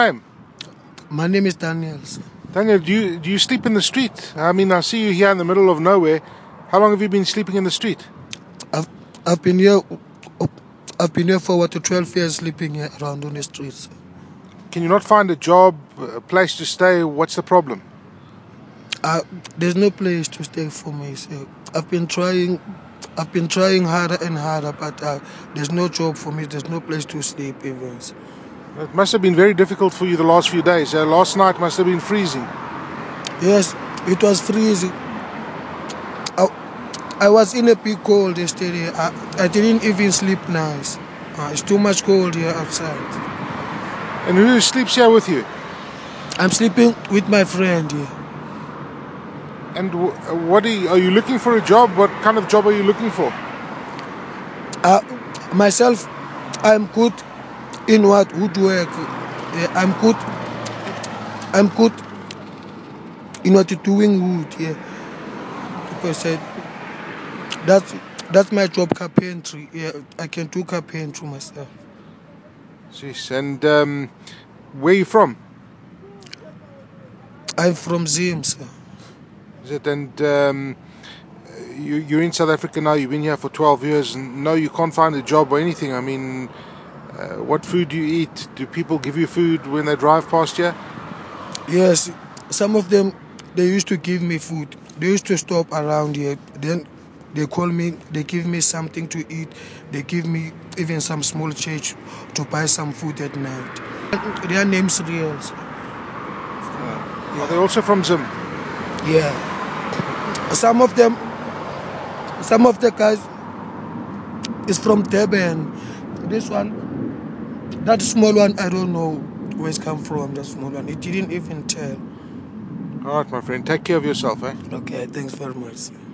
Name? My name is Daniel. Daniel, do you sleep in the street? I mean, I see you here in the middle of nowhere. How long have you been sleeping in the street? I've been here. I've been here for 12 years, sleeping here around on the streets. Can you not find a job, a place to stay? What's the problem? There's no place to stay for me. So I've been trying harder and harder, but there's no job for me. There's no place to sleep even. It must have been very difficult for you the last few days. Last night must have been freezing. Yes, it was freezing. I was in a big cold yesterday. I didn't even sleep nice. It's too much cold here outside. And who sleeps here with you? I'm sleeping with my friend here. And what are you looking for a job? What kind of job are you looking for? Myself, I'm good in woodwork. I'm good in what doing wood. Yeah, because that's my job, carpentry. Yeah, I can do carpentry myself. Jeez. And where are you from? I'm from Zim, sir. Is it? And you're in South Africa now. You've been here for 12 years, and no, you can't find a job or anything. I mean, what food do you eat? Do people give you food when they drive past here? Yes, some of them, they used to give me food. They used to stop around here. Then they call me, they give me something to eat. They give me even some small change to buy some food at night. Their name's real. Are they also from Zim? Yeah. Some of the guys is from Durban. This one, that small one, I don't know where it's come from, that small one. It didn't even tell. All right, my friend. Take care of yourself, eh? Okay, thanks very much.